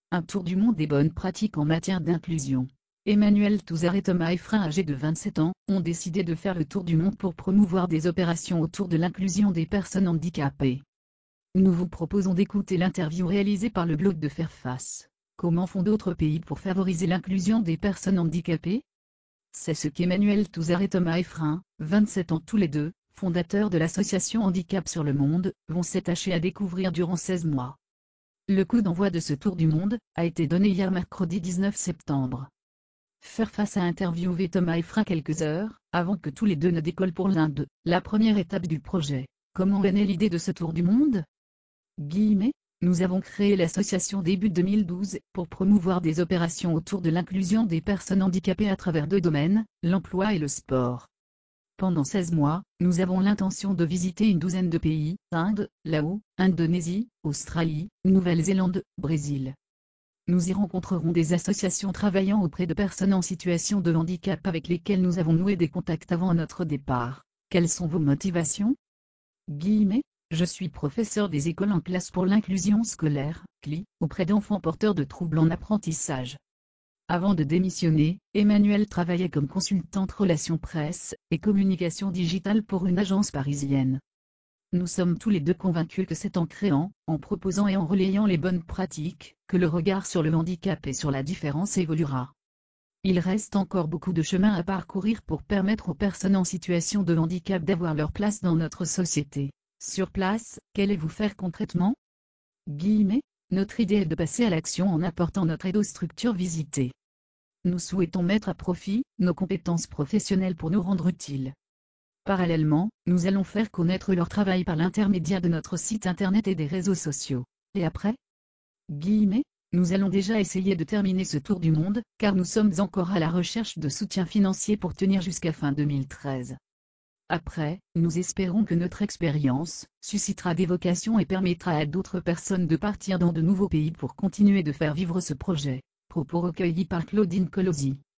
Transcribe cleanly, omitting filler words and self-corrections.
Un tour du monde des bonnes pratiques en matière d'inclusion. Emmanuel Touzard et Thomas Effrin, âgés de 27 ans, ont décidé de faire le tour du monde pour promouvoir des opérations autour de l'inclusion des personnes handicapées. Nous vous proposons d'écouter l'interview réalisée par le blog de Fairface. Comment font d'autres pays pour favoriser l'inclusion des personnes handicapées? C'est ce qu'Emmanuel Touzard et Thomas Effrin, 27 ans tous les deux, fondateurs de l'association Handicap sur le Monde, vont s'attacher à découvrir durant 16 mois. Le coup d'envoi de ce tour du monde a été donné hier mercredi 19 septembre. Fairface a interviewé Thomas Effrin quelques heures avant que tous les deux ne décollent pour l'un d'eux. La première étape du projet. Comment est née l'idée de ce tour du monde? Nous avons créé l'association début 2012 pour promouvoir des opérations autour de l'inclusion des personnes handicapées à travers deux domaines, l'emploi et le sport. Pendant 16 mois, nous avons l'intention de visiter une douzaine de pays, Inde, Laos, Indonésie, Australie, Nouvelle-Zélande, Brésil. Nous y rencontrerons des associations travaillant auprès de personnes en situation de handicap avec lesquelles nous avons noué des contacts avant notre départ. Quelles sont vos motivations? Je suis professeur des écoles en classe pour l'inclusion scolaire, CLI, auprès d'enfants porteurs de troubles en apprentissage. Avant de démissionner, Emmanuel travaillait comme consultante relations presse et communication digitale pour une agence parisienne. Nous sommes tous les deux convaincus que c'est en créant, en proposant et en relayant les bonnes pratiques, que le regard sur le handicap et sur la différence évoluera. Il reste encore beaucoup de chemin à parcourir pour permettre aux personnes en situation de handicap d'avoir leur place dans notre société. Sur place, qu'allez-vous faire concrètement? Notre idée est de passer à l'action en apportant notre aide aux structures visitées. Nous souhaitons mettre à profit nos compétences professionnelles pour nous rendre utiles. Parallèlement, nous allons faire connaître leur travail par l'intermédiaire de notre site internet et des réseaux sociaux. Et après? Nous allons déjà essayer de terminer ce tour du monde, car nous sommes encore à la recherche de soutien financier pour tenir jusqu'à fin 2013. Après, nous espérons que notre expérience suscitera des vocations et permettra à d'autres personnes de partir dans de nouveaux pays pour continuer de faire vivre ce projet. Propos recueillis par Claudine Colosi.